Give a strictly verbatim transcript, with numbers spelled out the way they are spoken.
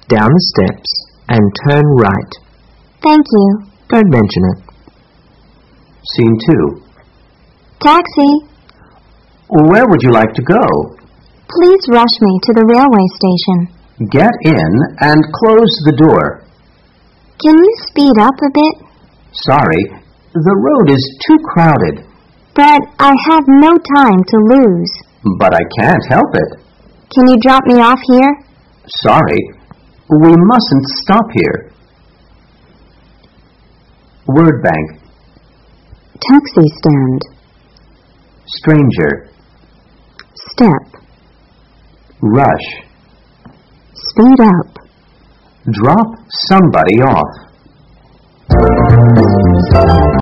down the steps and turn right. Thank you. Don't mention it. Scene two. Taxi. Where would you like to go? Please rush me to the railway station. Get in and close the door. Can you speed up a bit? Sorry, the road is too crowded. But I have no time to lose. But I can't help it. Can you drop me off here? Sorry, we mustn't stop here. Word bank. Taxi stand. Stranger. Step. Rush. Speed up. Drop somebody off.